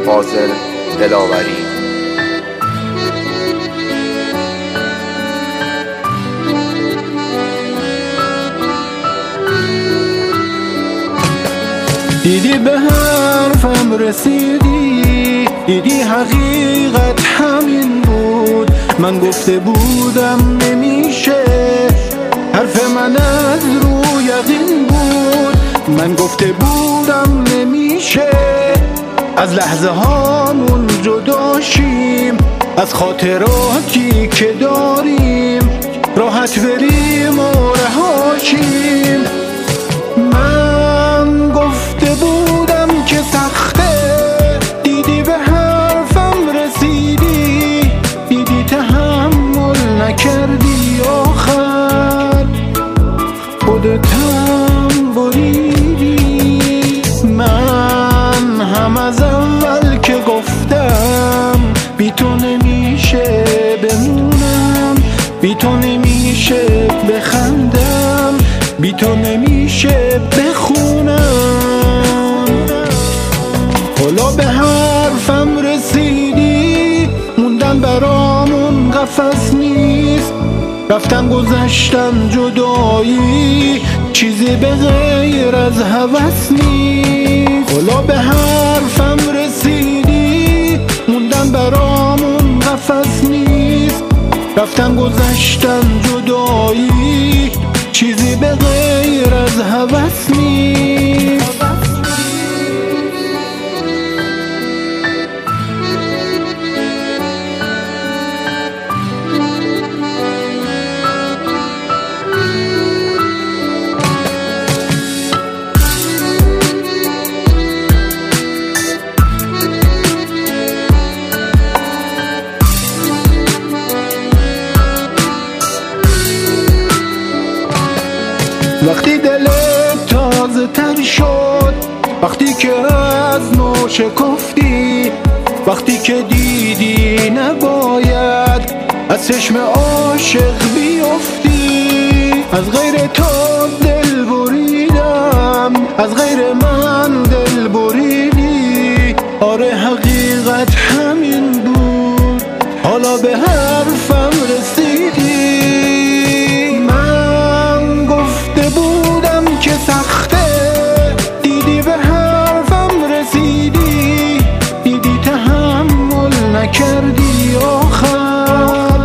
فاضل دلاوری. دیدی به حرفم رسیدی، دیدی حقیقت همین بود. من گفته بودم نمیشه، حرف من از رو یقین بود. من گفته بودم نمیشه، از لحظه هامون جداشیم، از خاطراتی که داریم راحت بریم و رهاشیم. من گفته بودم که سخته، دیدی به حرفم رسیدی، دیدی تحمل نکردی، آخر خودتم بریدی. من هم از اول که گفتم بی تو نمیشه بمونم، بی تو نمیشه بخندم، بی تو نمیشه بخونم. حالا به حرفم رسیدی، موندن برامون قفس نیست، رفتن گذشتن جدایی، چیزی به غیر از هوس نیست. حالا به حرفم رسیدی، موندن برامون قفس نیست، رفتن گذشتن جدایی، چیزی به غیر از هوس نیست. وقتی دلت تازه تر شد، وقتی که از نو شکفتی، وقتی که دیدی نباید از چشم عاشق بیفتی. از غیر تو دل بریدم، از غیر من دل بریدی، آره حقیقت همین بود. حالا به حرفم رسیدی، که سخته، دیدی به حرفم رسیدی، دیدی تحمل نکردی، آخر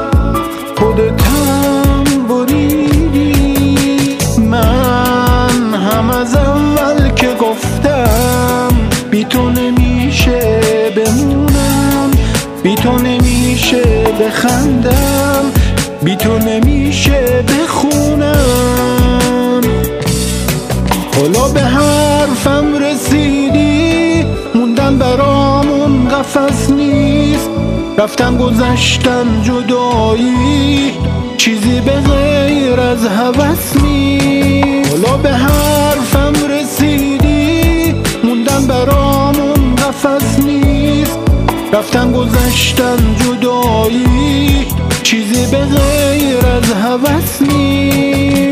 خودتم بریدی. من هم از اول که گفتم بی تو نمیشه بمونم، بی تو نمیشه بخندم، بی تو نمیشه بخونم. حالا به حرفم رسیدی، موندن برامون قفس نیست، رفتن گذشتن جدایی، چیزی به غیر از هوس نیست. حالا به حرفم رسیدی، موندن برامون قفس نیست، رفتن گذشتن جدایی، چیزی به غیر از هوس نیست.